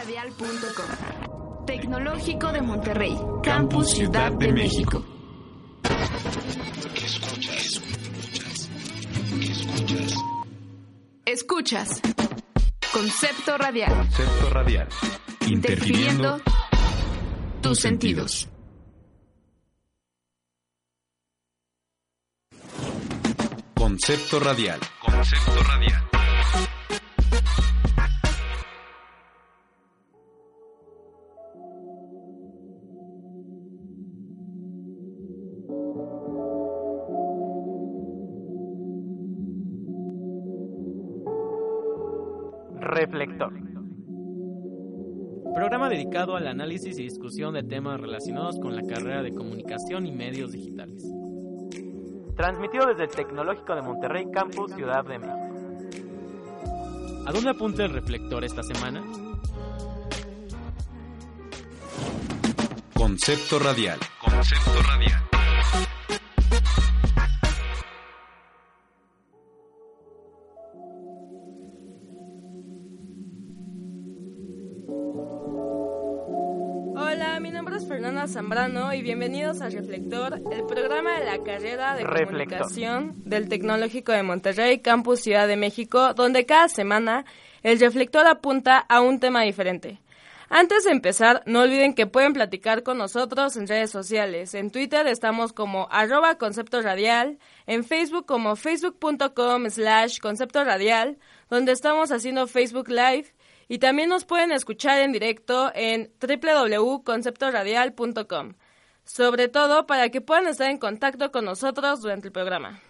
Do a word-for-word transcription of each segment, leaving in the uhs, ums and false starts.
radial punto com. Tecnológico de Monterrey, Campus Ciudad de México. ¿Qué escuchas? ¿Qué escuchas? Escuchas. Concepto radial. Concepto radial. Interfiriendo tus sentidos. Concepto radial. Concepto radial. Reflector. Programa dedicado al análisis y discusión de temas relacionados con la carrera de Comunicación y Medios Digitales. Transmitido desde el Tecnológico de Monterrey, Campus Ciudad de México. ¿A dónde apunta el reflector esta semana? Concepto radial. Concepto radial. Hola, mi nombre es Fernanda Zambrano y bienvenidos a Reflector, el programa de la carrera de Reflector. Comunicación del Tecnológico de Monterrey, Campus Ciudad de México, donde cada semana el reflector apunta a un tema diferente. Antes de empezar, no olviden que pueden platicar con nosotros en redes sociales. En Twitter estamos como arroba concepto radial, en Facebook como facebook.com slash concepto radial, donde estamos haciendo Facebook Live, y también nos pueden escuchar en directo en doble u doble u doble u punto concepto radial punto com, sobre todo para que puedan estar en contacto con nosotros durante el programa.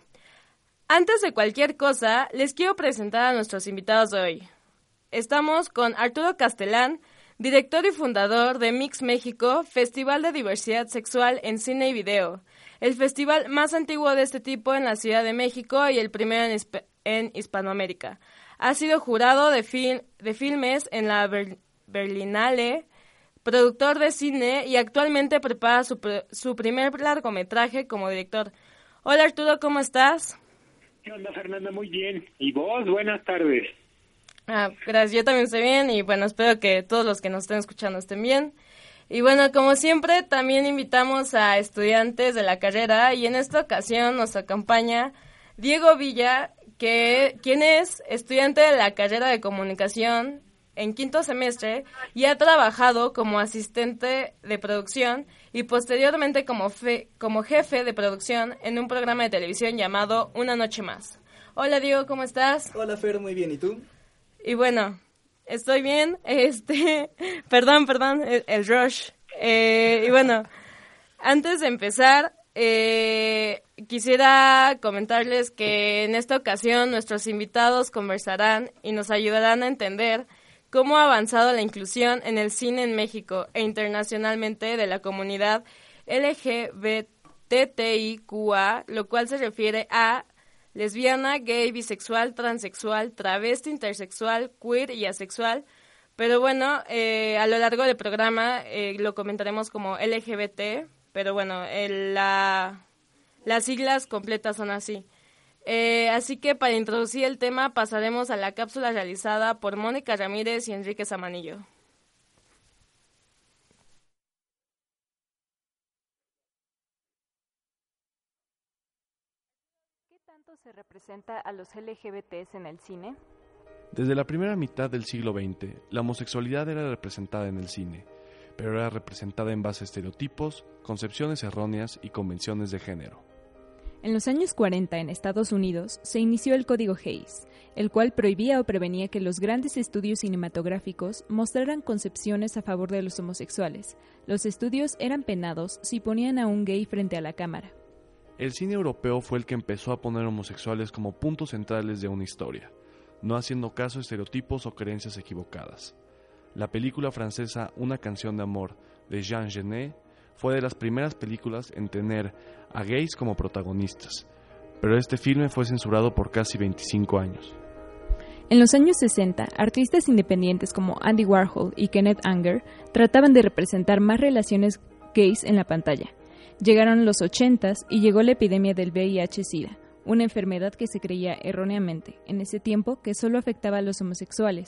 Antes de cualquier cosa, les quiero presentar a nuestros invitados de hoy. Estamos con Arturo Castelán, director y fundador de Mix México, Festival de Diversidad Sexual en Cine y Video, el festival más antiguo de este tipo en la Ciudad de México y el primero en, Hisp- en Hispanoamérica. Ha sido jurado de, fil- de filmes en la Ber- Berlinale, productor de cine y actualmente prepara su, pr- su primer largometraje como director. Hola Arturo, ¿cómo estás? ¿Qué onda, Fernanda? Muy bien. ¿Y vos? Buenas tardes. Ah, gracias, yo también estoy bien y bueno, espero que todos los que nos estén escuchando estén bien. Y bueno, como siempre, también invitamos a estudiantes de la carrera y en esta ocasión nos acompaña Diego Villa, que quien es estudiante de la carrera de Comunicación en quinto semestre y ha trabajado como asistente de producción y posteriormente como, fe, como jefe de producción en un programa de televisión llamado Una Noche Más. Hola Diego, ¿cómo estás? Hola Fer, muy bien, ¿y tú? Y bueno, estoy bien, este, perdón, perdón, el, el rush. Eh, y bueno, antes de empezar, eh, quisiera comentarles que en esta ocasión nuestros invitados conversarán y nos ayudarán a entender cómo ha avanzado la inclusión en el cine en México e internacionalmente de la comunidad L G B T I Q A, lo cual se refiere a lesbiana, gay, bisexual, transexual, travesti, intersexual, queer y asexual. Pero bueno, eh, a lo largo del programa eh, lo comentaremos como L G B T, pero bueno, el, la, las siglas completas son así. Eh, así que para introducir el tema pasaremos a la cápsula realizada por Mónica Ramírez y Enrique Zamanillo. ¿Qué tanto se representa a los L G B Ts en el cine? Desde la primera mitad del siglo veinte, la homosexualidad era representada en el cine, pero era representada en base a estereotipos, concepciones erróneas y convenciones de género. En los años cuarenta, en Estados Unidos, se inició el Código Hays, el cual prohibía o prevenía que los grandes estudios cinematográficos mostraran concepciones a favor de los homosexuales. Los estudios eran penados si ponían a un gay frente a la cámara. El cine europeo fue el que empezó a poner homosexuales como puntos centrales de una historia, no haciendo caso a estereotipos o creencias equivocadas. La película francesa Una canción de amor, de Jean Genet, fue de las primeras películas en tener a gays como protagonistas, pero este filme fue censurado por casi veinticinco años. En los años sesenta, artistas independientes como Andy Warhol y Kenneth Anger trataban de representar más relaciones gays en la pantalla. Llegaron los ochentas y llegó la epidemia del V I H SIDA, una enfermedad que se creía erróneamente en ese tiempo que solo afectaba a los homosexuales.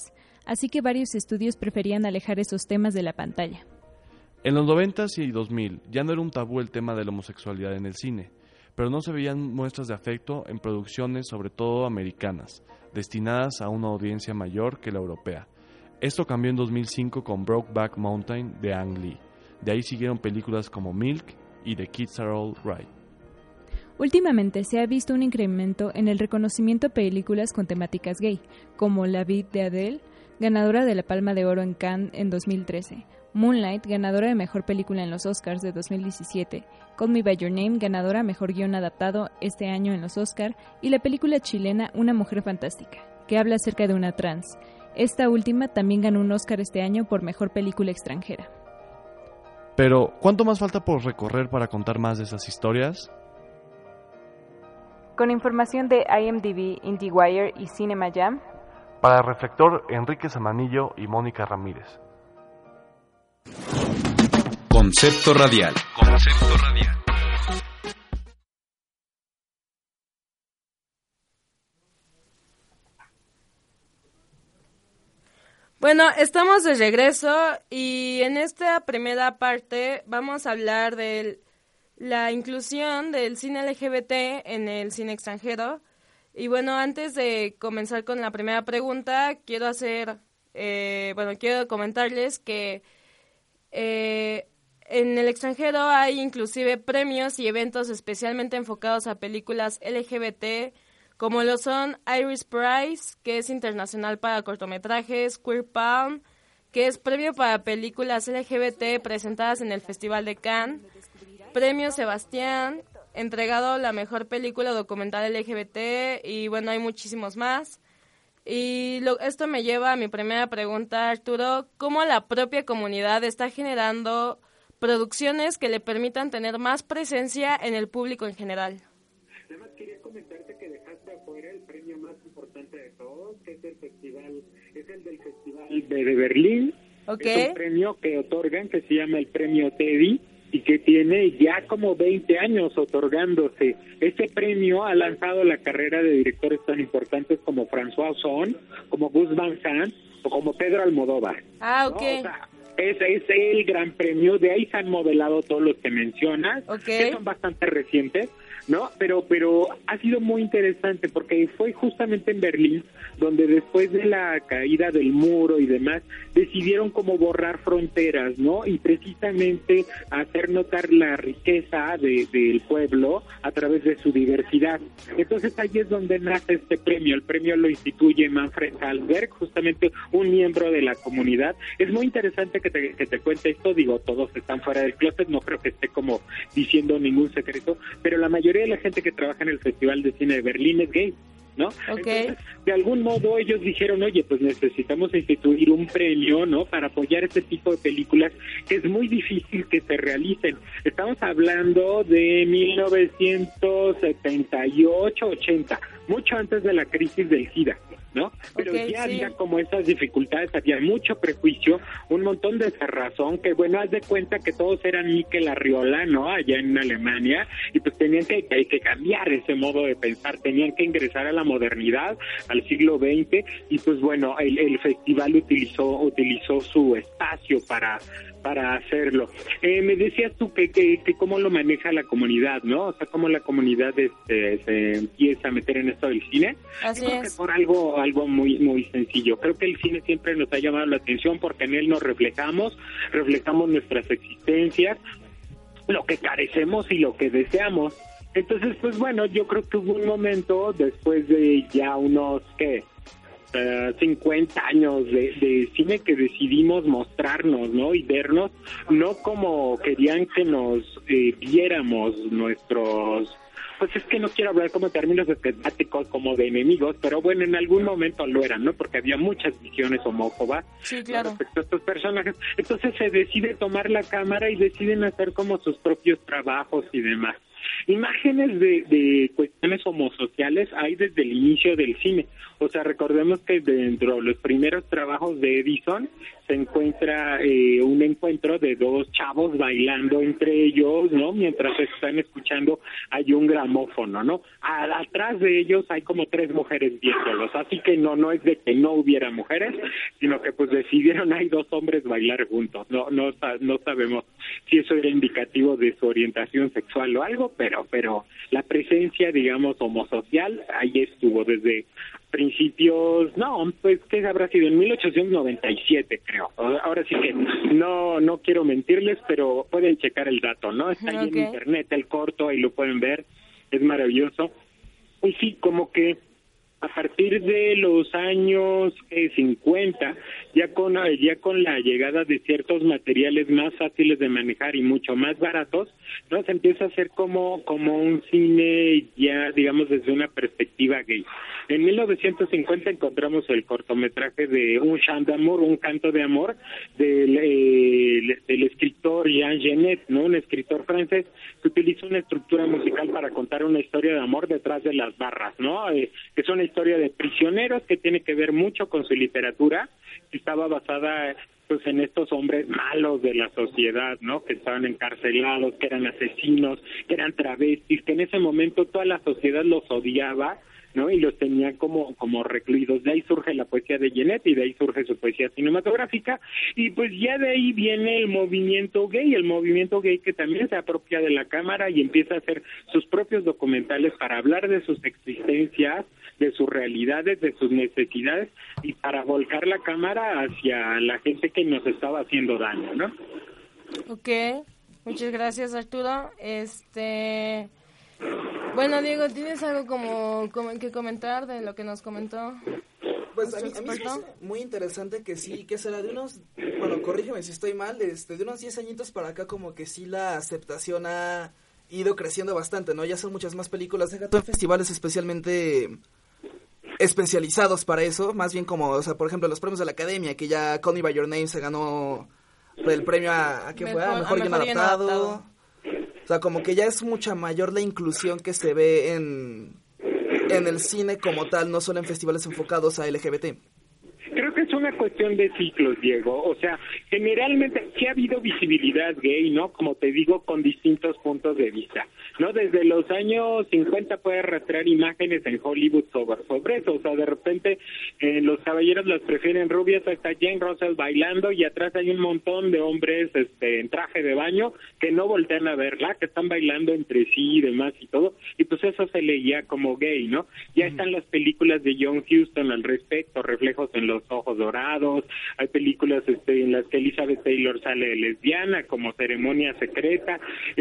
así que varios estudios preferían alejar esos temas de la pantalla. En los noventas y dos mil ya no era un tabú el tema de la homosexualidad en el cine, pero no se veían muestras de afecto en producciones, sobre todo americanas, destinadas a una audiencia mayor que la europea. Esto cambió en dos mil cinco con Brokeback Mountain de Ang Lee. De ahí siguieron películas como Milk y The Kids Are All Right. Últimamente se ha visto un incremento en el reconocimiento a películas con temáticas gay, como La Vie de Adele, ganadora de la Palma de Oro en Cannes en dos mil trece, Moonlight, ganadora de Mejor Película en los Oscars de dos mil diecisiete, Call Me By Your Name, ganadora a Mejor Guión Adaptado este año en los Oscars, y la película chilena Una Mujer Fantástica, que habla acerca de una trans. Esta última también ganó un Oscar este año por Mejor Película Extranjera. Pero, ¿cuánto más falta por recorrer para contar más de esas historias? Con información de I M D B, IndieWire y Cinema Jam. Para Reflector, Enrique Samanillo y Mónica Ramírez. Concepto radial. Concepto radial. Bueno, estamos de regreso y en esta primera parte vamos a hablar de la inclusión del cine L G B T en el cine extranjero. Y bueno, antes de comenzar con la primera pregunta, quiero hacer, eh, bueno, quiero comentarles que eh, en el extranjero hay inclusive premios y eventos especialmente enfocados a películas L G B T, como lo son Iris Prize, que es internacional para cortometrajes, Queer Palm, que es premio para películas L G B T presentadas en el Festival de Cannes, Premio Sebastián, entregado la mejor película documental L G B T, y bueno, hay muchísimos más. Y lo, esto me lleva a mi primera pregunta, Arturo: ¿cómo la propia comunidad está generando producciones que le permitan tener más presencia en el público en general? Además, quería comentarte que dejaste afuera el premio más importante de todos, que es el festival, es el del Festival de, de Berlín. Okay. Es un premio que otorgan, que se llama el Premio Teddy, y que tiene ya como veinte años otorgándose. Este premio ha lanzado la carrera de directores tan importantes como François Ozon, como Gus Van Sant o como Pedro Almodóvar. Ah, ok. ¿No? O sea, ese es el gran premio, de ahí se han modelado todos los que mencionas, okay, que son bastante recientes, ¿no? Pero pero ha sido muy interesante porque fue justamente en Berlín donde después de la caída del muro y demás decidieron como borrar fronteras, ¿no? Y precisamente hacer notar la riqueza de, del pueblo a través de su diversidad. Entonces ahí es donde nace este premio. El premio lo instituye Manfred Salzberg, justamente un miembro de la comunidad. Es muy interesante que te, que te cuente esto, digo, todos están fuera del closet, no creo que esté como diciendo ningún secreto, pero la mayoría de la gente que trabaja en el Festival de Cine de Berlín es gay, ¿no? Okay. Entonces, de algún modo ellos dijeron, oye, pues necesitamos instituir un premio, ¿no? Para apoyar este tipo de películas que es muy difícil que se realicen. Estamos hablando de mil novecientos setenta y ocho, ochenta, mucho antes de la crisis del SIDA, ¿no? Pero okay, ya sí. había como esas dificultades, había mucho prejuicio, un montón de cerrazón, que bueno, haz de cuenta que todos eran Mikel Arriola, ¿no? Allá en Alemania, y pues tenían que, que, que cambiar ese modo de pensar, tenían que ingresar a la modernidad, al siglo veinte, y pues bueno, el, el festival utilizó, utilizó su espacio para para hacerlo. Eh, me decías tú que, que, que cómo lo maneja la comunidad, ¿no? O sea, cómo la comunidad este, se empieza a meter en esto del cine. Así Yo creo es. que por algo, algo muy, muy sencillo. Creo que el cine siempre nos ha llamado la atención porque en él nos reflejamos, reflejamos nuestras existencias, lo que carecemos y lo que deseamos. Entonces, pues bueno, yo creo que hubo un momento después de ya unos, ¿qué? Uh, cincuenta años de, de cine que decidimos mostrarnos, ¿no? Y vernos, no como querían que nos eh, viéramos nuestros... Pues es que no quiero hablar como términos esquemáticos, como de enemigos, pero bueno, en algún momento lo eran, ¿no? Porque había muchas visiones homófobas, sí, claro, respecto a estos personajes. Entonces se decide tomar la cámara y deciden hacer como sus propios trabajos y demás. imágenes de, de cuestiones homosociales hay desde el inicio del cine. O sea, recordemos que dentro de los primeros trabajos de Edison se encuentra eh, un encuentro de dos chavos bailando entre ellos, ¿no? Mientras están escuchando hay un gramófono, ¿no? A, atrás de ellos hay como tres mujeres viéndolos, así que no no es de que no hubiera mujeres, sino que pues decidieron hay dos hombres bailar juntos. No no no sabemos si eso era indicativo de su orientación sexual o algo, pero pero la presencia, digamos, homosocial ahí estuvo desde principios, no, pues ¿qué habrá sido? En mil ochocientos noventa y siete, creo. Ahora sí que no no quiero mentirles, pero pueden checar el dato, ¿no? Está ahí okay. En internet el corto, ahí lo pueden ver, es maravilloso. Y sí, como que a partir de los años eh, cincuenta, ya con ya con la llegada de ciertos materiales más fáciles de manejar y mucho más baratos, ¿no? Se empieza a hacer como como un cine ya, digamos, desde una perspectiva gay. En mil novecientos cincuenta encontramos el cortometraje de Un chant d'amour, un canto de amor, del, eh, del escritor Jean Genet, ¿no? Un escritor francés que utiliza una estructura musical para contar una historia de amor detrás de las barras, ¿no? Eh, que es una historia de prisioneros que tiene que ver mucho con su literatura, que estaba basada pues en estos hombres malos de la sociedad, ¿no? Que estaban encarcelados, que eran asesinos, que eran travestis, que en ese momento toda la sociedad los odiaba, ¿no? Y los tenía como como recluidos. De ahí surge la poesía de Genet y de ahí surge su poesía cinematográfica, y pues ya de ahí viene el movimiento gay, el movimiento gay que también se apropia de la cámara y empieza a hacer sus propios documentales para hablar de sus existencias, de sus realidades, de sus necesidades, y para volcar la cámara hacia la gente que nos estaba haciendo daño, ¿no? Ok, muchas gracias, Arturo. Este... Bueno, Diego, ¿tienes algo como, como que comentar de lo que nos comentó? Pues a mí, a mí me parece muy interesante que sí, que será de unos, bueno, corrígeme si estoy mal, este, de unos diez añitos para acá como que sí la aceptación ha ido creciendo bastante, ¿no? Ya son muchas más películas, deja tú en festivales especialmente especializados para eso, más bien como, o sea, por ejemplo, los premios de la Academia, que ya Call Me By Your Name se ganó el premio a, ¿a qué fue? A Mejor Guion Adaptado. adaptado. O sea, como que ya es mucha mayor la inclusión que se ve en, en el cine como tal, no solo en festivales enfocados a L G B T. Creo que es una cuestión de ciclos, Diego. O sea, generalmente sí ha habido visibilidad gay, ¿no? Como te digo, con distintos puntos de vista, ¿no? Desde los años cincuenta puedes rastrear imágenes en Hollywood sobre, sobre eso. O sea, de repente eh, los caballeros las prefieren rubias, está Jane Russell bailando y atrás hay un montón de hombres este, en traje de baño que no voltean a verla, que están bailando entre sí y demás y todo. Y pues eso se leía como gay, ¿no? Ya están las películas de John Huston al respecto, Reflejos en los ojos dorados. Hay películas este, en las que Elizabeth Taylor sale de lesbiana, como Ceremonia Secreta.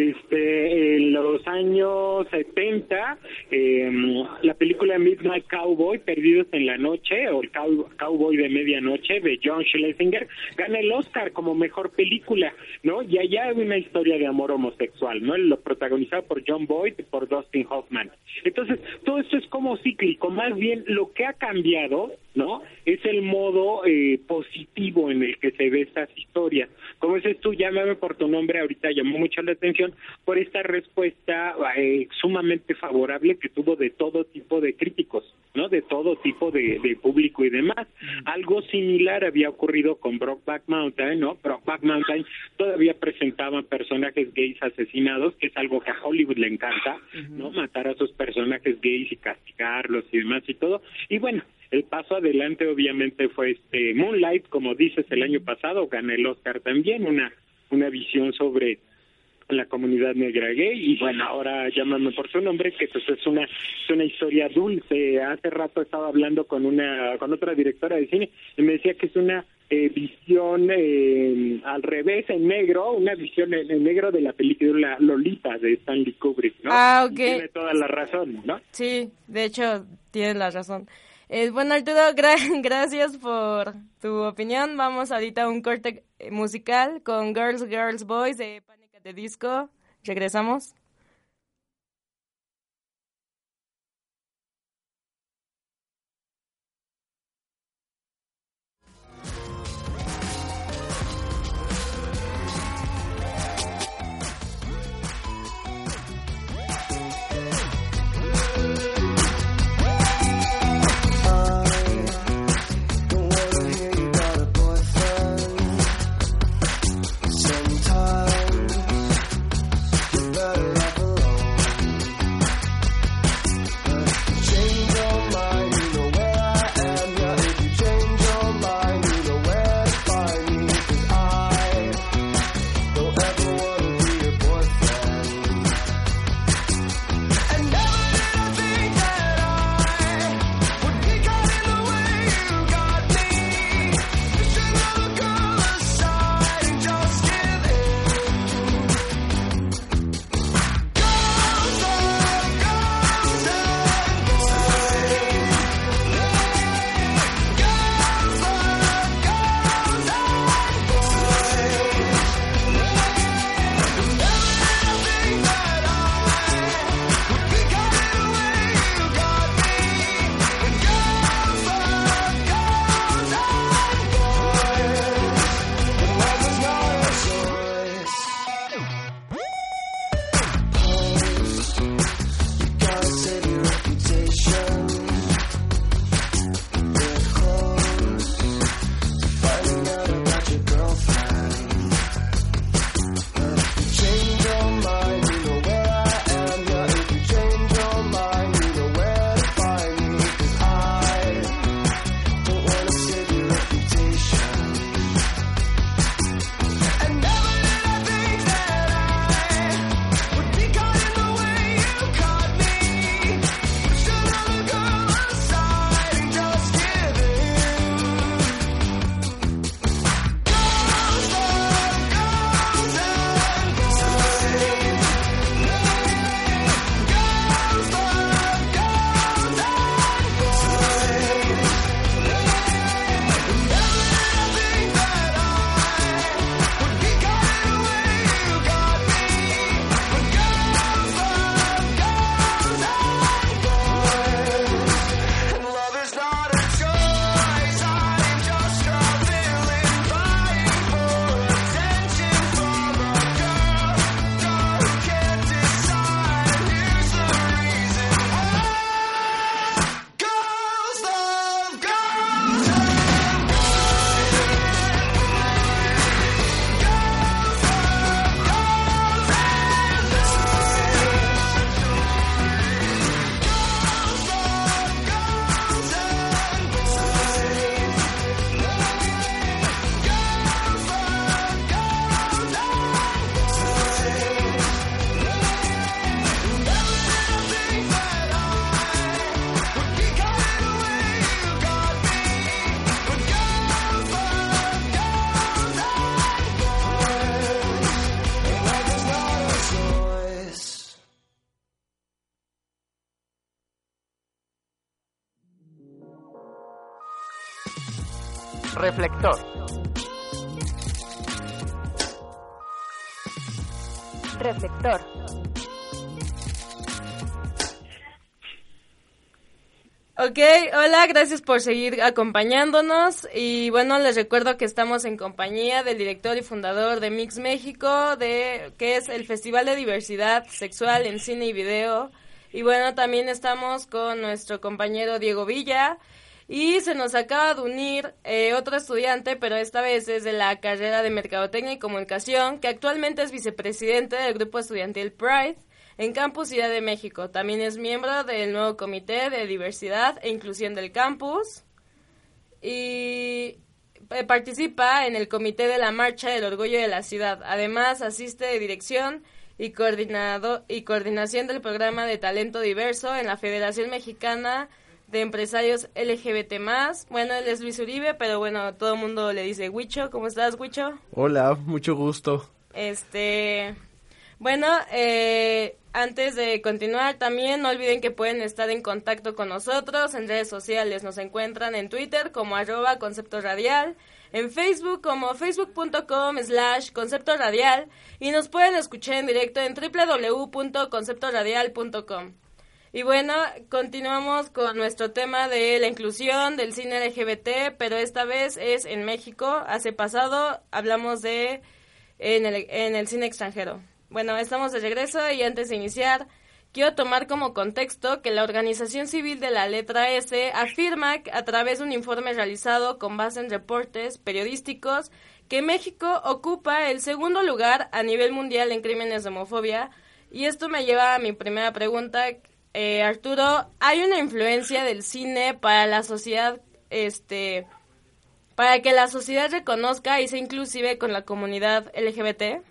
Este, en los años setenta, eh, la película Midnight Cowboy, Perdidos en la Noche, o el cow- Cowboy de Medianoche, de John Schlesinger, gana el Oscar como mejor película, ¿no? Y allá hay una historia de amor homosexual, ¿no? Lo protagonizado por John Boyd y por Dustin Hoffman. Entonces, todo esto es como cíclico. Más bien, lo que ha cambiado, ¿no? Es el modo eh, positivo en el que se ve estas historias. Como dices tú, llámame por tu nombre, ahorita llamó mucho la atención por esta respuesta eh, sumamente favorable que tuvo de todo tipo de críticos, ¿no? De todo tipo de, de público y demás. Mm. Algo similar había ocurrido con Brokeback Mountain, ¿no? Brokeback Mountain todavía presentaba personajes gays asesinados, que es algo que a Hollywood le encanta, uh-huh. ¿no? Matar a sus personajes gays y castigarlos y demás y todo. Y bueno, el paso adelante obviamente fue este Moonlight, como dices, el año pasado gana el Oscar también, una una visión sobre la comunidad negra gay. Y bueno, ahora llámame por su nombre, que pues es una es una historia dulce. Hace rato estaba hablando con una con otra directora de cine y me decía que es una eh, visión eh, al revés, en negro, una visión en, en negro de la película Lolita de Stanley Kubrick, ¿no? Ah, ok. Tiene toda la razón, ¿no? Sí, de hecho, tienes la razón. Eh, bueno, Arturo, gra- gracias por tu opinión. Vamos ahorita a un corte musical con Girls, Girls, Boys de Panic! At the Disco. Regresamos. Reflector. Reflector. Ok, hola, gracias por seguir acompañándonos y bueno, les recuerdo que estamos en compañía del director y fundador de Mix México, de que es el Festival de Diversidad Sexual en Cine y Video, y bueno, también estamos con nuestro compañero Diego Villa y se nos acaba de unir eh, otro estudiante, pero esta vez es de la carrera de Mercadotecnia y Comunicación, que actualmente es vicepresidente del grupo estudiantil Pride en Campus Ciudad de México. También es miembro del nuevo Comité de Diversidad e Inclusión del Campus y eh, participa en el Comité de la Marcha del Orgullo de la Ciudad. Además, asiste de dirección y, coordinado, y coordinación del programa de talento diverso en la Federación Mexicana de Empresarios L G B T más. Bueno, él es Luis Uribe, pero bueno, todo el mundo le dice Huicho. ¿Cómo estás, Huicho? Hola, mucho gusto. Este... Bueno, eh, antes de continuar, también no olviden que pueden estar en contacto con nosotros en redes sociales. Nos encuentran en Twitter como arroba Concepto Radial, en Facebook como facebook.com slash Concepto Radial y nos pueden escuchar en directo en doble u doble u doble u punto concepto radial punto com. Y bueno, continuamos con nuestro tema de la inclusión del cine L G B T, pero esta vez es en México. Hace pasado hablamos de en el, en el cine extranjero. Bueno, estamos de regreso y antes de iniciar, quiero tomar como contexto que la Organización Civil de la Letra S afirma a través de un informe realizado con base en reportes periodísticos que México ocupa el segundo lugar a nivel mundial en crímenes de homofobia. Y esto me lleva a mi primera pregunta. Eh, Arturo, ¿hay una influencia del cine para la sociedad, este, para que la sociedad reconozca y sea inclusive con la comunidad L G B T?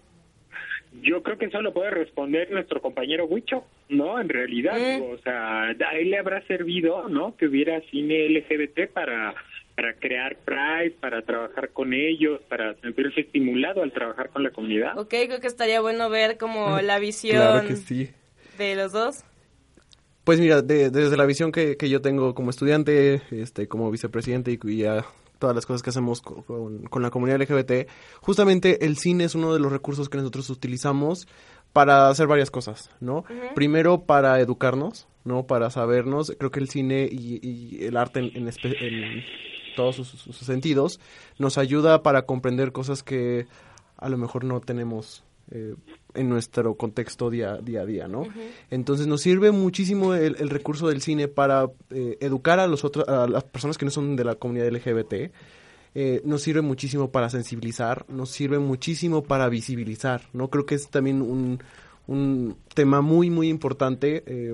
Yo creo que eso lo puede responder nuestro compañero Huicho, ¿no? En realidad, mm. o sea, a él le habrá servido, ¿no? Que hubiera cine L G B T para para crear Pride, para trabajar con ellos, para sentirse estimulado al trabajar con la comunidad. Ok, creo que estaría bueno ver como la visión claro que sí. de los dos. Pues mira, de, desde la visión que, que yo tengo como estudiante, este, como vicepresidente y, y ya todas las cosas que hacemos con, con, con la comunidad L G B T, justamente el cine es uno de los recursos que nosotros utilizamos para hacer varias cosas, ¿no? Uh-huh. Primero, para educarnos, ¿no? Para sabernos. Creo que el cine y, y el arte en, en, espe- en todos sus, sus sentidos nos ayuda para comprender cosas que a lo mejor no tenemos eh, en nuestro contexto día, día a día, ¿no? Uh-huh. Entonces nos sirve muchísimo el, el recurso del cine para eh, educar a los otros, a las personas que no son de la comunidad L G B T. Eh, nos sirve muchísimo para sensibilizar, nos sirve muchísimo para visibilizar, ¿no? Creo que es también un, un tema muy, muy importante. Eh,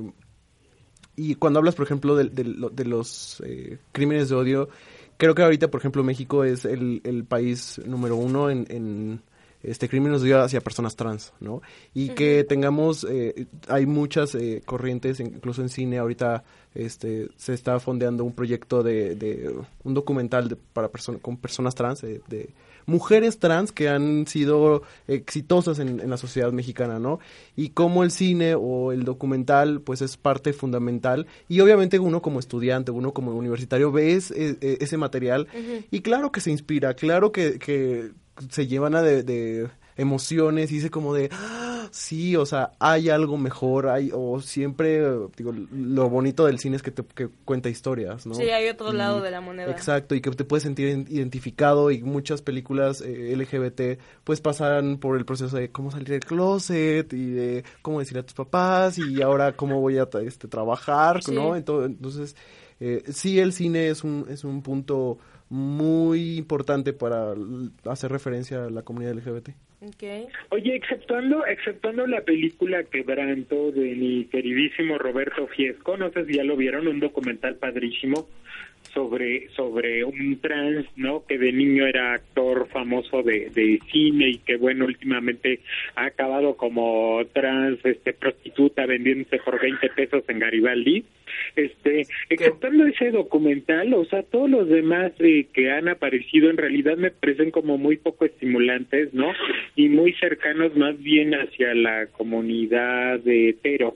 y cuando hablas, por ejemplo, de, de, de los eh, crímenes de odio, creo que ahorita, por ejemplo, México es el, el país número uno en... en este crímenes de odio hacia personas trans, ¿no? Y uh-huh. que tengamos, eh, hay muchas eh, corrientes, incluso en cine ahorita este se está fondeando un proyecto de, de un documental de, para personas con personas trans, eh, de mujeres trans que han sido exitosas en, en la sociedad mexicana, ¿no? Y cómo el cine o el documental, pues es parte fundamental. Y obviamente uno como estudiante, uno como universitario ve es, es, ese material uh-huh. y claro que se inspira, claro que, que se llevan a de, de emociones y dice como de ¡ah! Sí, o sea, hay algo mejor, hay o siempre, digo, lo bonito del cine es que te que cuenta historias, ¿no? Sí, hay otro y, lado de la moneda. Exacto, y que te puedes sentir identificado y muchas películas eh, L G B T pues pasan por el proceso de cómo salir del closet y de cómo decirle a tus papás y ahora cómo voy a este, trabajar, sí. ¿no? Entonces, entonces eh, sí, el cine es un es un punto muy importante para hacer referencia a la comunidad L G B T. Okay. Oye, exceptuando exceptuando la película Quebranto de mi queridísimo Roberto Fiesco, no sé si ya lo vieron, un documental padrísimo sobre sobre un trans, ¿no? Que de niño era actor famoso de, de cine y que, bueno, últimamente ha acabado como trans, este prostituta vendiéndose por veinte pesos en Garibaldi. Este, exceptando ese documental, o sea, todos los demás eh, que han aparecido en realidad me parecen como muy poco estimulantes, ¿no? Y muy cercanos más bien hacia la comunidad de hetero,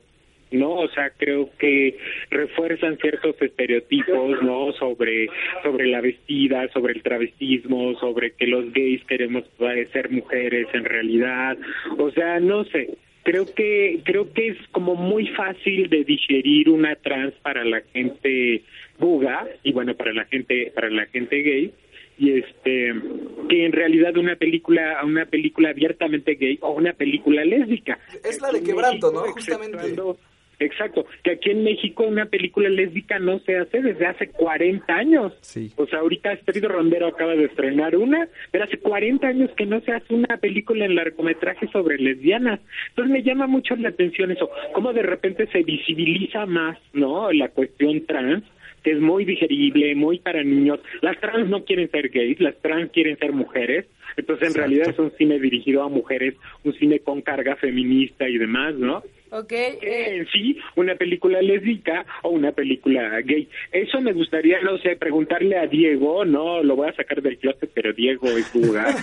¿no? O sea, creo que refuerzan ciertos estereotipos, ¿no? Sobre, sobre la vestida, sobre el travestismo, sobre que los gays queremos ser mujeres en realidad. O sea, no sé. Creo que creo que es como muy fácil de digerir una trans para la gente buga y bueno, para la gente para la gente gay. Y este que en realidad una película una película abiertamente gay o una película lésbica es la de Quebranto, ¿no? Justamente. Exacto, que aquí en México una película lésbica no se hace desde hace cuarenta años. Sí. O sea, ahorita Astrid Rondero acaba de estrenar una, pero hace cuarenta años que no se hace una película en largometraje sobre lesbianas. Entonces me llama mucho la atención eso, cómo de repente se visibiliza más, ¿no? La cuestión trans, que es muy digerible, muy para niños. Las trans no quieren ser gays, las trans quieren ser mujeres. Entonces en realidad es un cine dirigido a mujeres, un cine con carga feminista y demás, ¿no? Okay. Que en sí, una película lésbica o una película gay. Eso me gustaría, no sé, preguntarle a Diego, no, lo voy a sacar del closet, pero Diego es su lugar.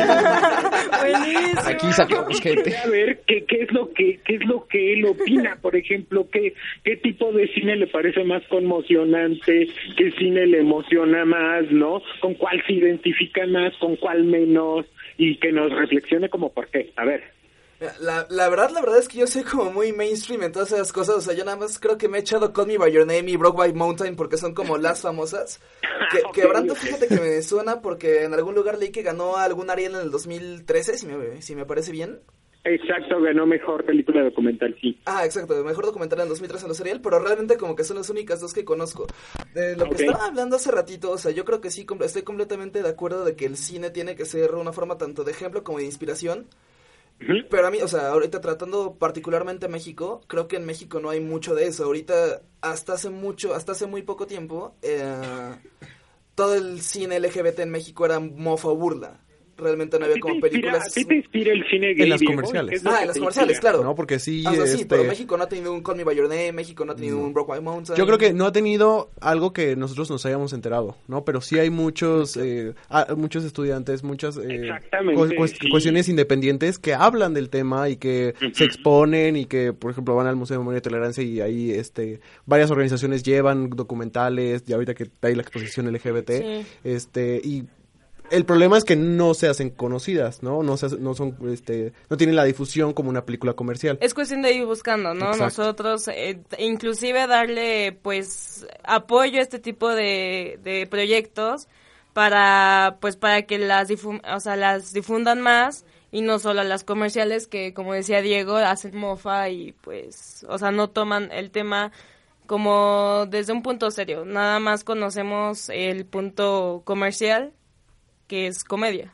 Aquí sacamos gente. A ver qué, qué es lo que qué es lo que él opina, por ejemplo, qué qué tipo de cine le parece más conmocionante, qué cine le emociona más, ¿no? Con cuál se identifica más, con cuál menos, y que nos reflexione como por qué. A ver. La, la verdad, la verdad es que yo soy como muy mainstream en todas esas cosas. O sea, yo nada más creo que me he echado Call Me By Your Name y Brokeback Mountain porque son como las famosas. Que, okay, Quebranto, okay. Fíjate que me suena porque en algún lugar leí que ganó algún Ariel en el dos mil trece, si me, si me parece bien. Exacto, ganó mejor película documental, sí. Ah, exacto, mejor documental en el dos mil trece en los Ariel, pero realmente como que son las únicas dos que conozco. De lo okay. que estaba hablando hace ratito, o sea, yo creo que sí, estoy completamente de acuerdo de que el cine tiene que ser una forma tanto de ejemplo como de inspiración. Pero a mí, o sea, ahorita tratando particularmente México, creo que en México no hay mucho de eso. Ahorita, hasta hace mucho, hasta hace muy poco tiempo, eh, todo el cine L G B T en México era mofa o burla. Realmente no había como películas... ¿A ti te inspira el cine gay? En las comerciales. Ah, en las comerciales, claro. No, porque sí... O sea, este... sí, pero México no ha tenido un Call Me By Your Name, México no ha tenido no. un Brokeback Mountain. Yo creo que no ha tenido algo que nosotros nos hayamos enterado, ¿no? Pero sí hay muchos eh, ah, muchos estudiantes, muchas eh, cu cu sí. cuestiones independientes que hablan del tema y que uh-huh. se exponen y que, por ejemplo, van al Museo de Memoria y Tolerancia y ahí este varias organizaciones llevan documentales, y ahorita que hay la exposición L G B T, sí. este y el problema es que no se hacen conocidas, ¿no? No se hace, no son, este, no tienen la difusión como una película comercial. Es cuestión de ir buscando, ¿no? Exacto. Nosotros, eh, inclusive darle, pues, apoyo a este tipo de, de proyectos para, pues, para que las difu- o sea, las difundan más y no solo las comerciales que, como decía Diego, hacen mofa y, pues, o sea, no toman el tema como desde un punto serio. Nada más conocemos el punto comercial, que es comedia.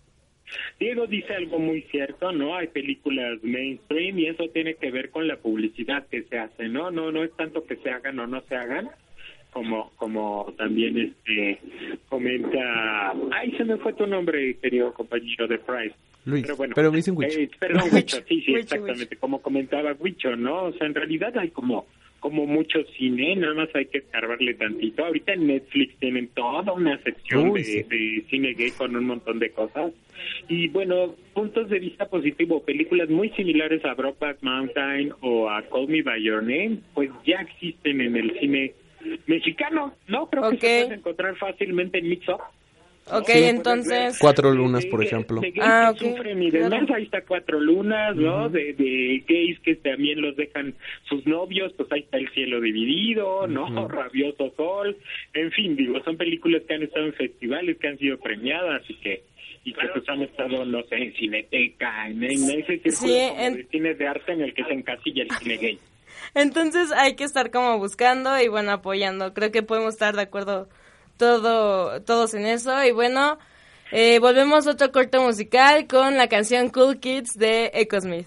Diego dice algo muy cierto, ¿no? Hay películas mainstream y eso tiene que ver con la publicidad que se hace, ¿no? No no es tanto que se hagan o no se hagan, como como también este comenta... Ay, se me fue tu nombre, querido compañero de Price. Luis, pero, bueno, pero me dicen Wicho. Eh, perdón, Wicho, sí, sí, exactamente, Wicho. Como comentaba Wicho, ¿no? O sea, en realidad hay como... como mucho cine, nada más hay que escarbarle tantito. Ahorita en Netflix tienen toda una sección Uy, de, sí. de cine gay con un montón de cosas. Y bueno, puntos de vista positivo, películas muy similares a Brokeback Mountain o a Call Me By Your Name, pues ya existen en el cine mexicano, ¿no? Creo okay. que se pueden encontrar fácilmente en Mix Up. Ok, sí, entonces... Cuatro lunas, por ejemplo. De, de gays ah, que okay. sufren y demás, claro. Ahí está Cuatro lunas, ¿no? Uh-huh. De, de gays que también los dejan sus novios, pues ahí está El cielo dividido, ¿no? Uh-huh. Rabioso sol, en fin, digo, son películas que han estado en festivales, que han sido premiadas y que y que pues han estado, no sé, en Cineteca, en, en ese círculo sí, en... de cine de arte en el que se encasilla el cine gay. Entonces hay que estar como buscando y bueno, apoyando. Creo que podemos estar de acuerdo todo todos en eso. Y bueno, eh, volvemos a otro corte musical con la canción Cool Kids de Echosmith.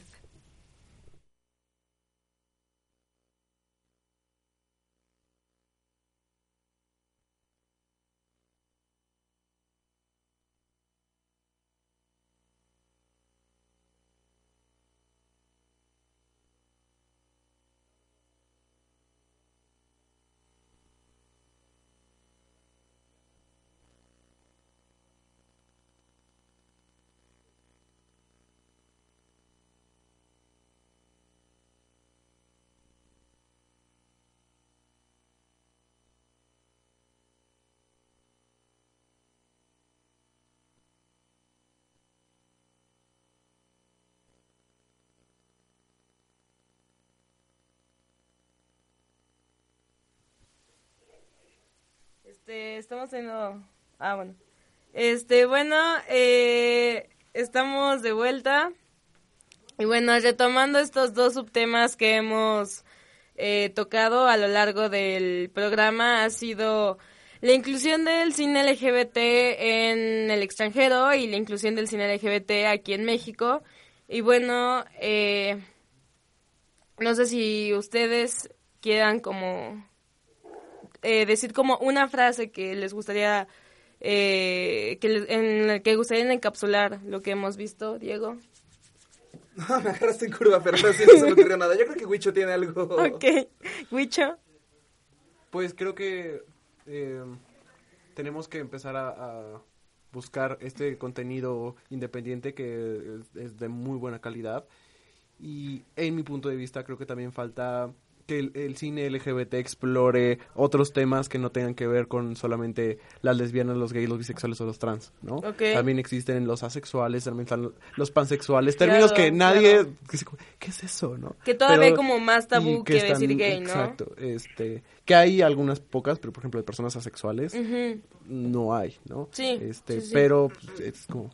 Este, estamos haciendo... Ah, bueno. Este, bueno, eh, estamos de vuelta. Y bueno, retomando estos dos subtemas que hemos eh, tocado a lo largo del programa, ha sido la inclusión del cine L G B T en el extranjero y la inclusión del cine L G B T aquí en México. Y bueno, eh, no sé si ustedes quieran como eh, decir como una frase que les gustaría, eh, que les, en la que gustaría encapsular lo que hemos visto, Diego. No, me agarraste en curva, pero no, sí, no se me ocurrió nada. Yo creo que Huicho tiene algo. Ok, Huicho. Pues creo que eh, tenemos que empezar a, a buscar este contenido independiente que es, es de muy buena calidad. Y en mi punto de vista creo que también falta que el, el cine L G B T explore otros temas que no tengan que ver con solamente las lesbianas, los gays, los bisexuales o los trans, ¿no? Okay. También existen los asexuales, también están los pansexuales, términos claro, que nadie... Claro. ¿Qué es eso, no? Que todavía hay como más tabú que, que están, decir gay, ¿no? Exacto, este... Que hay algunas pocas, pero por ejemplo de personas asexuales uh-huh. no hay, ¿no? Sí, este, sí, sí. Pero pues, es como...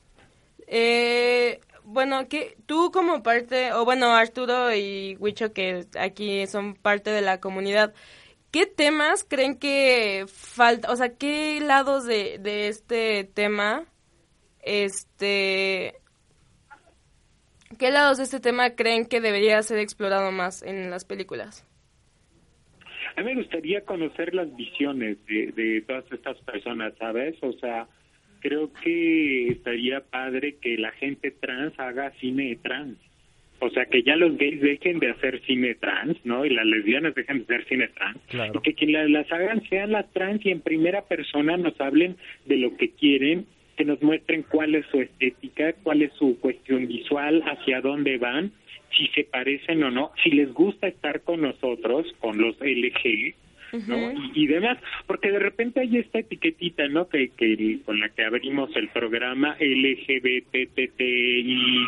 Eh... Bueno, que tú como parte, o bueno, Arturo y Huicho, que aquí son parte de la comunidad, ¿qué temas creen que falta, o sea, qué lados de, de este tema, este, qué lados de este tema creen que debería ser explorado más en las películas? A mí me gustaría conocer las visiones de, de todas estas personas, ¿sabes? O sea, creo que estaría padre que la gente trans haga cine trans. O sea, que ya los gays dejen de hacer cine trans, ¿no? Y las lesbianas dejen de hacer cine trans. Claro. Y que quienes las hagan sean las trans y en primera persona nos hablen de lo que quieren, que nos muestren cuál es su estética, cuál es su cuestión visual, hacia dónde van, si se parecen o no, si les gusta estar con nosotros, con los L G, ¿no? Uh-huh. Y, y demás, porque de repente hay esta etiquetita, ¿no? Que, que con la que abrimos el programa L G B T T T I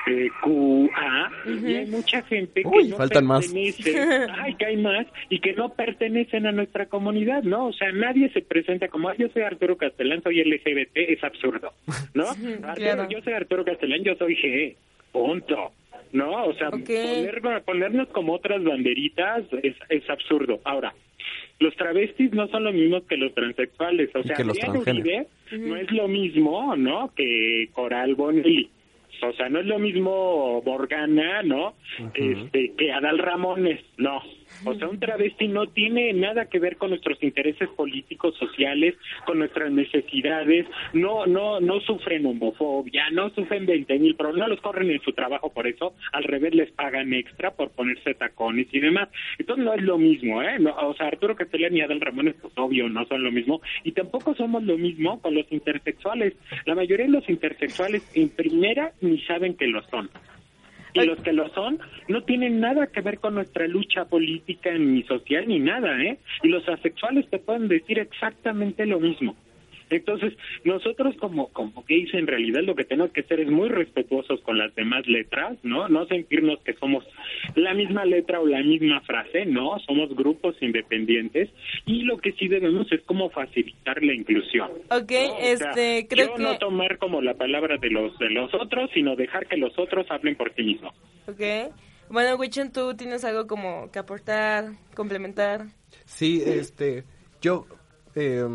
Q A uh-huh. y hay mucha gente que Uy, no faltan pertenece, más. ay, que hay más, y que no pertenecen a nuestra comunidad, ¿no? O sea, nadie se presenta como, yo soy Arturo Castellán, soy L G B T, es absurdo, ¿no? Arturo, claro. Yo soy Arturo Castellán, yo soy G, punto. ¿No? O sea, okay. poner, ponernos como otras banderitas es, es absurdo. Ahora, los travestis no son lo mismo que los transexuales. O sea, Adrián Uribe uh-huh. no es lo mismo, ¿no? Que Coral Bonelli. O sea, no es lo mismo Borgana, ¿no? Uh-huh. Este, que Adal Ramones, no. O sea, un travesti no tiene nada que ver con nuestros intereses políticos, sociales, con nuestras necesidades, no no no sufren homofobia, no sufren veinte mil problemas, no los corren en su trabajo por eso, al revés les pagan extra por ponerse tacones y demás. Entonces no es lo mismo, ¿eh? No, o sea, Arturo Castellán y Adal Ramones, pues obvio, no son lo mismo, y tampoco somos lo mismo con los intersexuales. La mayoría de los intersexuales en primera ni saben que lo son. Y los que lo son no tienen nada que ver con nuestra lucha política ni social ni nada, ¿eh? Y los asexuales te pueden decir exactamente lo mismo. Entonces, nosotros como, como gays en realidad lo que tenemos que ser es muy respetuosos con las demás letras, ¿no? No sentirnos que somos la misma letra o la misma frase, ¿no? Somos grupos independientes y lo que sí debemos es como facilitar la inclusión. Ok, ¿no? este, O sea, creo yo que... no tomar como la palabra de los de los otros, sino dejar que los otros hablen por sí mismos. Ok. Bueno, Wichen, ¿tú tienes algo como que aportar, complementar? Sí, este, yo... Eh,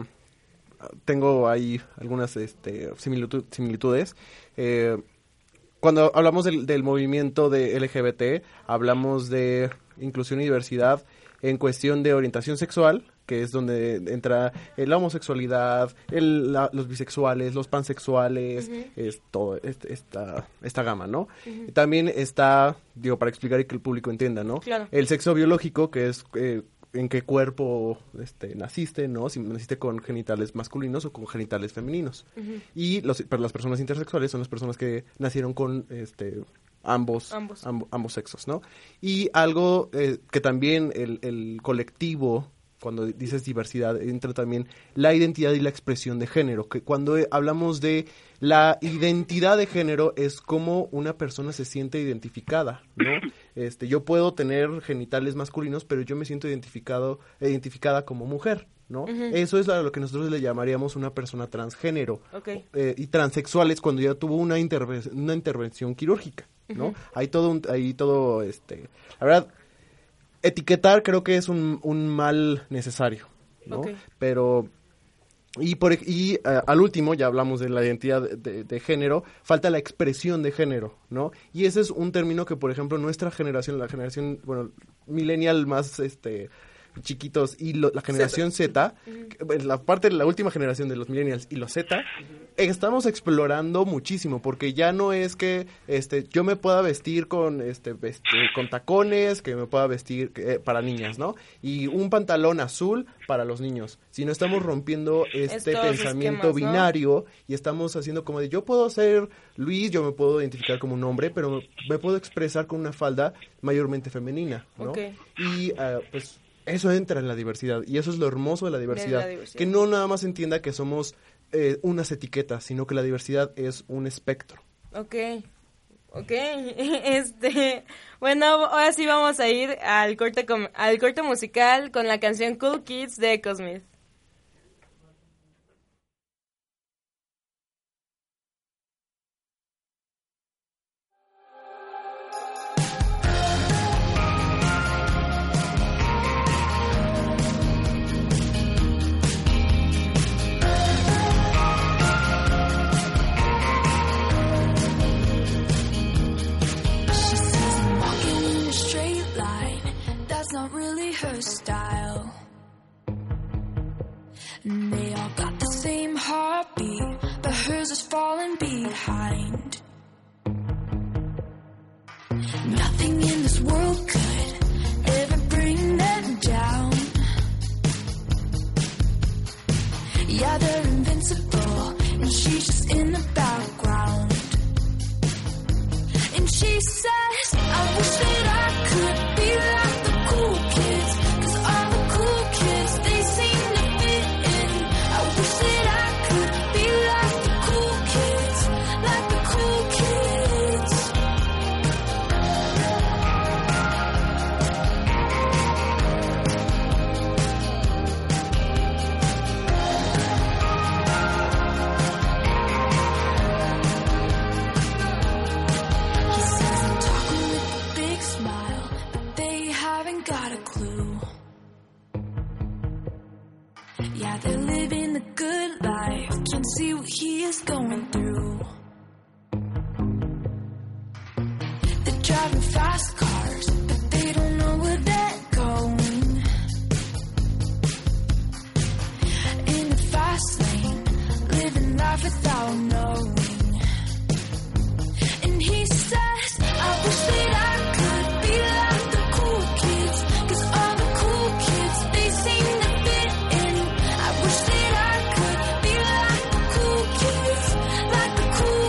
tengo ahí algunas este, similitud, similitudes. Eh, cuando hablamos del, del movimiento de L G B T, hablamos de inclusión y diversidad en cuestión de orientación sexual, que es donde entra la homosexualidad, el, la, los bisexuales, los pansexuales, uh-huh. es todo, es, esta, esta gama, ¿no? Uh-huh. También está, digo, para explicar y que el público entienda, ¿no? Claro. El sexo biológico, que es... Eh, en qué cuerpo este, naciste, ¿no? Si naciste con genitales masculinos o con genitales femeninos. Uh-huh. Y los, pero las personas intersexuales son las personas que nacieron con este ambos ambos, amb, ambos sexos, ¿no? Y algo eh, que también el, el colectivo, cuando dices diversidad, entra también la identidad y la expresión de género, que cuando hablamos de la identidad de género es cómo una persona se siente identificada, ¿no? Este, yo puedo tener genitales masculinos, pero yo me siento identificado, identificada como mujer, ¿no? Uh-huh. Eso es a lo que nosotros le llamaríamos una persona transgénero. Okay. Eh, y transexuales cuando ya tuvo una, interve- una intervención quirúrgica, ¿no? Uh-huh. Hay todo, un, hay todo, este, la verdad, etiquetar creo que es un, un mal necesario, ¿no? Okay. Pero... Y, por, y uh, al último, ya hablamos de la identidad de, de, de género, falta la expresión de género, ¿no? Y ese es un término que, por ejemplo, nuestra generación, la generación, bueno, millennial más este chiquitos y lo, la generación Z, uh-huh. la parte de la última generación de los millennials y los Z, uh-huh. estamos explorando muchísimo, porque ya no es que este yo me pueda vestir con este vest- con tacones, que me pueda vestir eh, para niñas, ¿no? Y un pantalón azul para los niños, sino estamos rompiendo este Estos pensamiento esquemas, binario, ¿no? Y estamos haciendo como de yo puedo ser Luis, yo me puedo identificar como un hombre, pero me puedo expresar con una falda mayormente femenina, ¿no? Okay. Y uh, pues eso entra en la diversidad, y eso es lo hermoso de la diversidad, de la diversidad. Que no nada más entienda que somos eh, unas etiquetas, sino que la diversidad es un espectro. Ok, ok, este, bueno, ahora sí vamos a ir al corte, com- al corte musical con la canción Cool Kids de Echosmith. Not really her style, and they all got the same heartbeat, but hers is falling behind. Nothing in this world could ever bring them down. Yeah, they're invincible, and she's just in the background. And she says, I wish that I could be like the cool kids, 'cause all the cool kids, they seem to fit in. I wish that I could be like the cool kids, like the cool kids. He says I'm talking with a big smile, but they haven't got a clue. Yeah, they're living the good life, can't see what he is going through. They're driving fast cars, but they don't know where they're going. In the fast lane, living life without knowing. And he says, I wish that I could be like the cool kids, 'cause all the cool kids, they seem to fit in. I wish that I could be like the cool kids, like the cool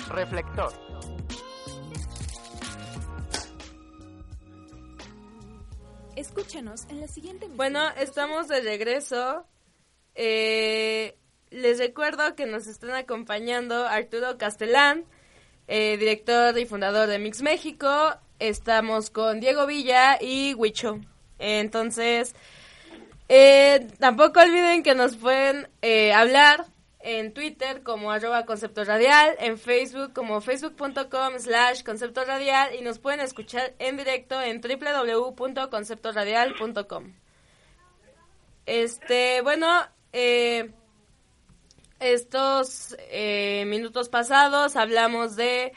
Reflector. Escúchanos en la siguiente emisión. Bueno, estamos de regreso. Eh, les recuerdo que nos están acompañando Arturo Castelán, eh, director y fundador de Mix México. Estamos con Diego Villa y Huicho. Entonces, eh, tampoco olviden que nos pueden eh, hablar en Twitter como arroba concepto radial, en Facebook como facebook.com slash concepto radial y nos pueden escuchar en directo en doble u doble u doble u punto concepto radial punto com. Este, bueno, eh, estos eh, minutos pasados hablamos de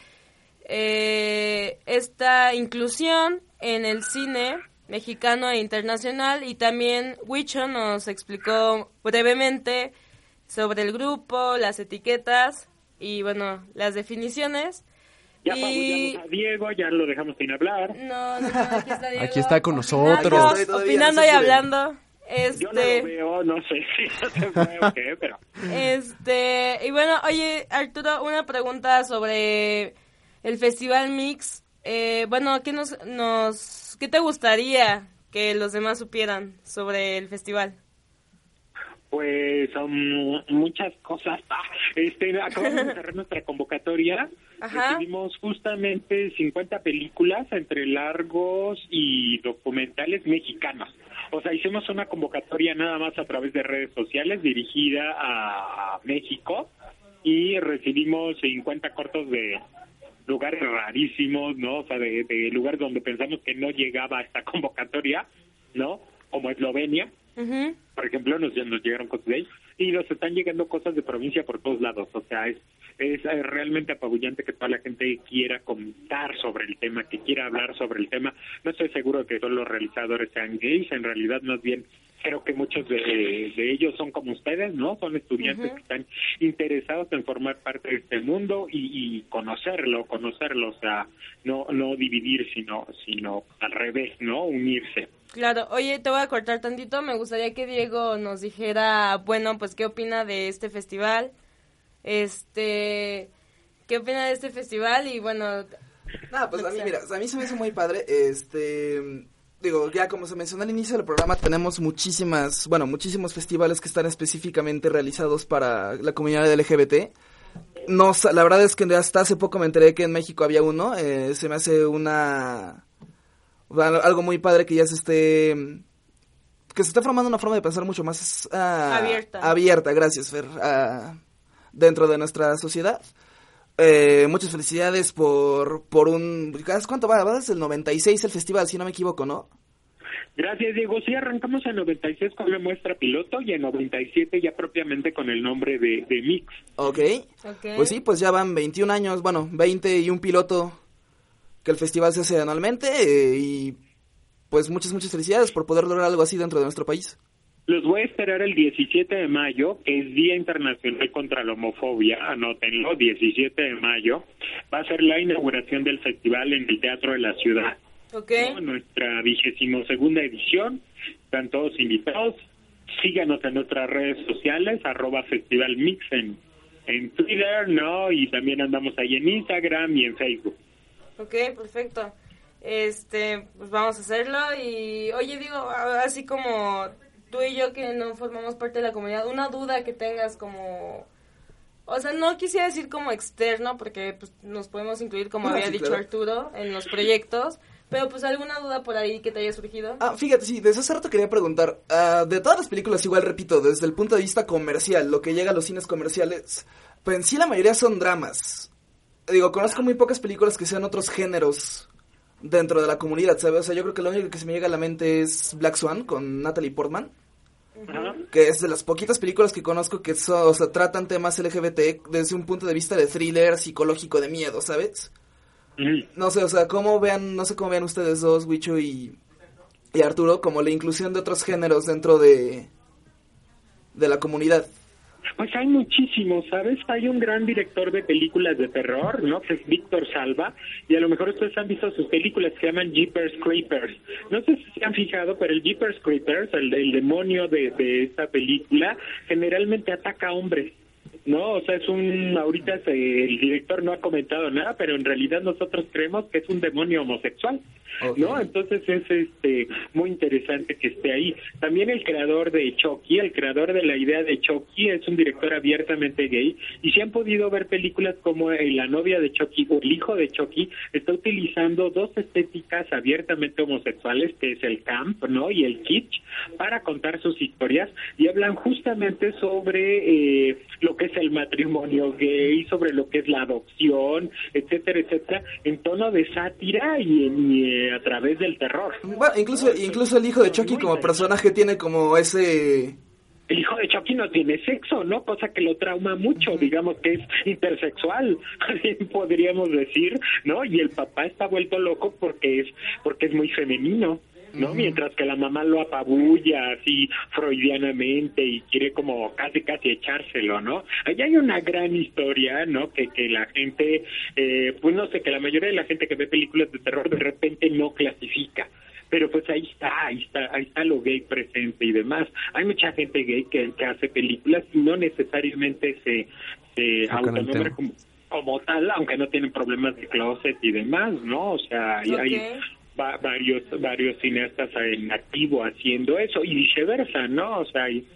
eh, esta inclusión en el cine mexicano e internacional y también Huicho nos explicó brevemente sobre el grupo, las etiquetas y, bueno, las definiciones. Ya y... apabullamos a Diego, ya lo dejamos sin hablar. No, no, no, aquí está Diego. Aquí está con nosotros. Opinando, opinando y hablando. Este... Yo no lo veo, no sé si se fue o qué, pero... Este, y bueno, oye, Arturo, una pregunta sobre el Festival Mix. Eh, bueno, ¿qué nos, nos, qué te gustaría que los demás supieran sobre el festival? Pues son muchas cosas. Ah, este, acabamos de cerrar nuestra convocatoria. Ajá. Recibimos justamente cincuenta películas entre largos y documentales mexicanos. O sea, hicimos una convocatoria nada más a través de redes sociales dirigida a México y recibimos cincuenta cortos de lugares rarísimos, ¿no? O sea, de, de lugares donde pensamos que no llegaba a esta convocatoria, ¿no? Como Eslovenia. Uh-huh. Por ejemplo, nos, nos llegaron cosas de ahí y nos están llegando cosas de provincia por todos lados. O sea, es, es realmente apabullante que toda la gente quiera contar sobre el tema, que quiera hablar sobre el tema. No estoy seguro de que todos los realizadores sean gays, en realidad más bien creo que muchos de, de ellos son como ustedes, ¿no? Son estudiantes uh-huh. que están interesados en formar parte de este mundo y, y conocerlo, conocerlo, o sea, no no dividir, sino sino al revés, ¿no? Unirse. Claro, oye, te voy a cortar tantito, me gustaría que Diego nos dijera, bueno, pues, ¿qué opina de este festival? Este, ¿qué opina de este festival? Y bueno... No, pues a mí, mira, a mí se me hizo muy padre, este... Digo, ya como se mencionó al inicio del programa, tenemos muchísimas, bueno, muchísimos festivales que están específicamente realizados para la comunidad L G B T. No, la verdad es que hasta hace poco me enteré que en México había uno, eh, se me hace una... algo muy padre que ya se esté, que se esté formando una forma de pensar mucho más uh, abierta. Abierta, gracias, Fer, uh, dentro de nuestra sociedad. Eh, muchas felicidades por por un, ¿cuánto va? Va desde el noventa y seis el festival, si no me equivoco, ¿no? Gracias, Diego. Sí, arrancamos en noventa y seis con una muestra piloto y en noventa y siete ya propiamente con el nombre de, de Mix. Okay. ok. Pues sí, pues ya van veintiún años, bueno, veinte y un piloto que el festival se hace anualmente eh, y pues muchas, muchas felicidades por poder lograr algo así dentro de nuestro país. Los voy a esperar el diecisiete de mayo, que es Día Internacional contra la Homofobia, anótenlo, diecisiete de mayo, va a ser la inauguración del festival en el Teatro de la Ciudad. Okay. ¿No? Nuestra vigésimo segunda edición, están todos invitados, síganos en nuestras redes sociales, arroba Festival Mix en, en Twitter, ¿no? Y también andamos ahí en Instagram y en Facebook. Ok, perfecto. Este, pues vamos a hacerlo y, oye, digo, así como tú y yo que no formamos parte de la comunidad, una duda que tengas como, o sea, no quisiera decir como externo, porque pues nos podemos incluir, como Ah, había sí, dicho claro. Arturo, en los proyectos, pero pues alguna duda por ahí que te haya surgido. Ah, fíjate, sí, desde hace rato quería preguntar, uh, de todas las películas, igual repito, desde el punto de vista comercial, lo que llega a los cines comerciales, pues en sí la mayoría son dramas. Digo, conozco muy pocas películas que sean otros géneros dentro de la comunidad, ¿sabes? O sea, yo creo que lo único que se me llega a la mente es Black Swan con Natalie Portman, Uh-huh. que es de las poquitas películas que conozco que so, o sea, tratan temas L G B T desde un punto de vista de thriller psicológico de miedo, ¿sabes? Uh-huh. No sé, o sea, cómo vean, no sé cómo vean ustedes dos, Huicho y, y Arturo, como la inclusión de otros géneros dentro de, de la comunidad. Pues hay muchísimos, ¿sabes? Hay un gran director de películas de terror, ¿no? Que es Víctor Salva, y a lo mejor ustedes han visto sus películas que se llaman Jeepers Creepers. No sé si se han fijado, pero el Jeepers Creepers, el, el demonio de, de esta película, generalmente ataca a hombres. No, o sea, es un, ahorita se, el director no ha comentado nada, pero en realidad nosotros creemos que es un demonio homosexual, okay. ¿no? Entonces es este muy interesante que esté ahí. También el creador de Chucky, el creador de la idea de Chucky, es un director abiertamente gay, y si han podido ver películas como eh, La novia de Chucky o El hijo de Chucky, está utilizando dos estéticas abiertamente homosexuales, que es el camp, ¿no? Y el kitsch, para contar sus historias, y hablan justamente sobre eh, lo que es el matrimonio gay, sobre lo que es la adopción, etcétera, etcétera, en tono de sátira y, en, y eh, a través del terror. Bueno, incluso incluso el hijo de Chucky como personaje tiene como ese... El hijo de Chucky no tiene sexo, ¿no? Cosa que lo trauma mucho, uh-huh. digamos que es intersexual, podríamos decir, ¿no? Y el papá está vuelto loco porque es porque es muy femenino, ¿no? Uh-huh. Mientras que la mamá lo apabulla así freudianamente y quiere como casi casi echárselo, ¿no? Allá hay una gran historia, ¿no? Que que la gente, eh, pues no sé, que la mayoría de la gente que ve películas de terror de repente no clasifica. Pero pues ahí está, ahí está, ahí está lo gay presente y demás. Hay mucha gente gay que, que hace películas y no necesariamente se, se autonombra como, como tal, aunque no tienen problemas de closet y demás, ¿no? O sea, hay, okay. hay va, varios varios cineastas en activo haciendo eso y viceversa, ¿no? O sea, hay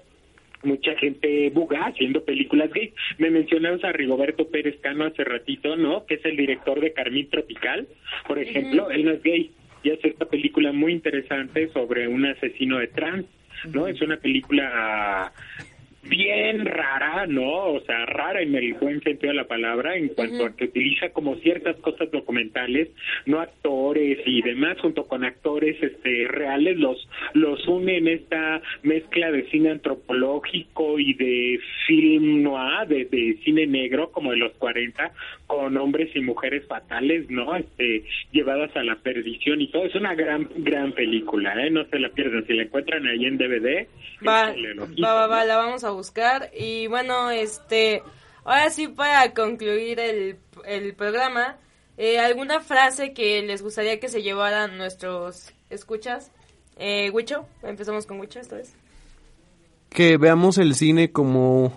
mucha gente buga haciendo películas gay. Me mencionabas a Rigoberto Pérez Cano hace ratito, ¿no? Que es el director de Carmín Tropical, por ejemplo. Uh-huh. Él no es gay y hace esta película muy interesante sobre un asesino de trans, ¿no? Uh-huh. Es una película bien rara, ¿no? O sea, rara en el buen sentido de la palabra, en cuanto uh-huh. a que utiliza como ciertas cosas documentales, no actores y demás, junto con actores este reales, los los une en esta mezcla de cine antropológico y de film noir, de, de cine negro, como de los cuarenta, con hombres y mujeres fatales, ¿no? Este, llevadas a la perdición y todo. Es una gran, gran película, ¿eh? No se la pierdan. Si la encuentran ahí en D V D, va, va, va, va, la vamos a buscar. Y bueno, este, ahora sí, para concluir el, el programa, eh, ¿alguna frase que les gustaría que se llevaran nuestros escuchas? Eh, Huicho, empezamos con Huicho esta vez. Que veamos el cine como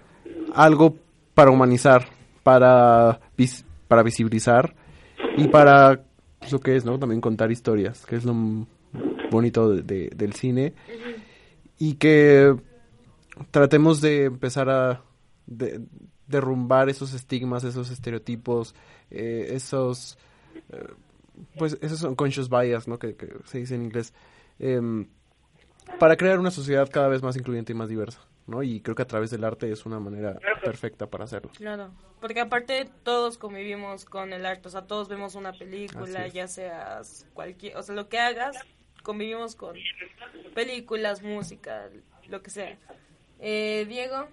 algo para humanizar, para vis- para visibilizar y para pues, lo que es, ¿no? También contar historias, que es lo bonito de, de, del cine. Uh-huh. Y que tratemos de empezar a de, derrumbar esos estigmas, esos estereotipos, eh, esos eh, pues esos unconscious bias, ¿no? Que, que se dice en inglés, eh, para crear una sociedad cada vez más incluyente y más diversa, ¿no? Y creo que a través del arte es una manera perfecta para hacerlo. Claro, porque aparte todos convivimos con el arte, o sea, todos vemos una película, ya seas cualquier, o sea, lo que hagas, convivimos con películas, música, lo que sea. Eh, Diego.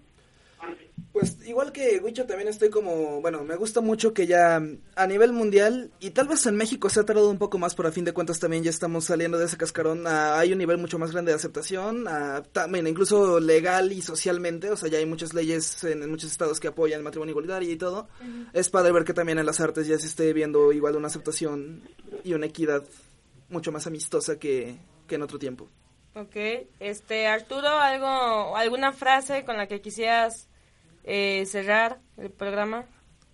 Pues igual que Huicho también estoy como, bueno, me gusta mucho que ya a nivel mundial, y tal vez en México se ha tardado un poco más, pero a fin de cuentas también ya estamos saliendo de ese cascarón, a, hay un nivel mucho más grande de aceptación, a, también incluso legal y socialmente, o sea, ya hay muchas leyes en, en muchos estados que apoyan el matrimonio igualitario y todo. Uh-huh. Es padre ver que también en las artes ya se esté viendo igual una aceptación y una equidad mucho más amistosa que, que en otro tiempo. Ok, este, Arturo, algo, alguna frase con la que quisieras eh, cerrar el programa.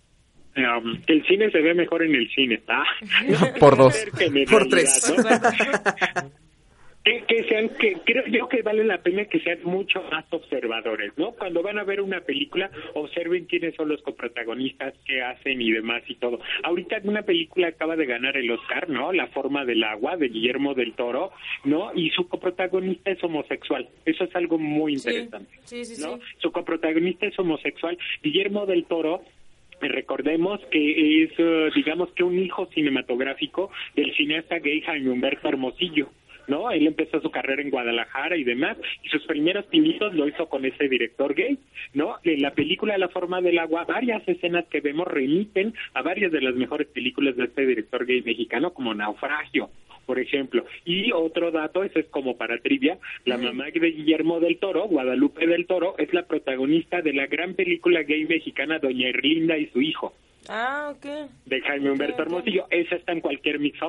Um, el cine se ve mejor en el cine, ¿está? No, por dos, por tres. ¿No? que, que sean, que creo yo que vale la pena que sean mucho más observadores, ¿no? Cuando van a ver una película, observen quiénes son los coprotagonistas, qué hacen y demás y todo. Ahorita una película acaba de ganar el Oscar, ¿no? La forma del agua, de Guillermo del Toro, ¿no? Y su coprotagonista es homosexual. Eso es algo muy interesante, sí, sí, sí, ¿no? sí. Su coprotagonista es homosexual. Guillermo del Toro, recordemos que es, uh, digamos que un hijo cinematográfico del cineasta gay Jaime Humberto Hermosillo, ¿no? Él empezó su carrera en Guadalajara y demás, y sus primeros pinitos lo hizo con ese director gay, ¿no? En la película La forma del agua, varias escenas que vemos remiten a varias de las mejores películas de este director gay mexicano, como Naufragio, por ejemplo. Y otro dato, ese es como para trivia, la uh-huh. mamá de Guillermo del Toro, Guadalupe del Toro, es la protagonista de la gran película gay mexicana Doña Erlinda y su hijo. Ah, ok. De Jaime Humberto okay, okay. Hermosillo. Esa está en cualquier mix-up,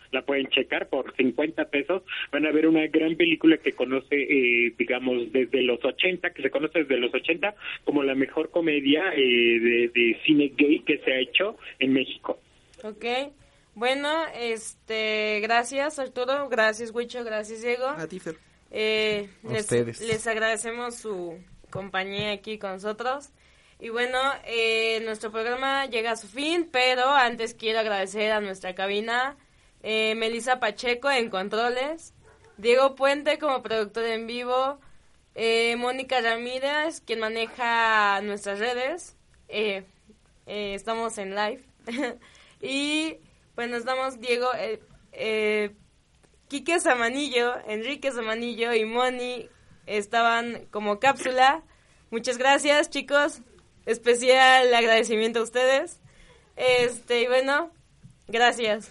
la pueden checar por cincuenta pesos, van a ver una gran película que conoce, eh, digamos, desde los ochenta, que se conoce desde los ochenta como la mejor comedia eh, de, de cine gay que se ha hecho en México. Ok, bueno, este, gracias Arturo, gracias Huicho, gracias Diego. A ti, Fer. Eh, A les, ustedes. les agradecemos su compañía aquí con nosotros. Y bueno, eh, nuestro programa llega a su fin, pero antes quiero agradecer a nuestra cabina, eh, Melissa Pacheco en controles, Diego Puente como productor en vivo, eh, Mónica Ramírez, quien maneja nuestras redes, eh, eh, estamos en live, y bueno, estamos Diego, eh, eh, Quique Zamanillo, Enrique Zamanillo y Moni estaban como cápsula. Muchas gracias, chicos. Especial agradecimiento a ustedes. Este, y bueno, gracias.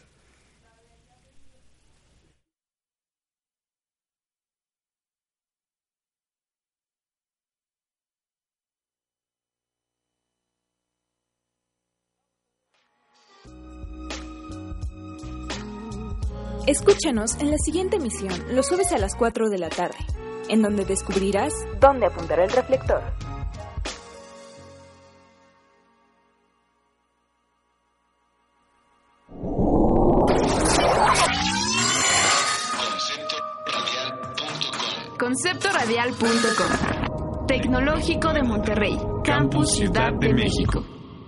Escúchanos en la siguiente emisión, los jueves a las cuatro de la tarde, en donde descubrirás dónde apuntará el reflector. concepto radial punto com. Tecnológico de Monterrey, Campus Ciudad de México.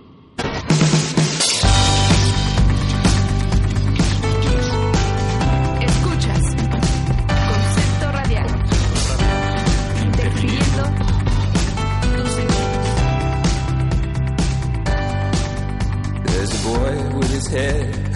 Escuchas Concepto Radial. Interfiriendo tus sentidos. There's a boy with his head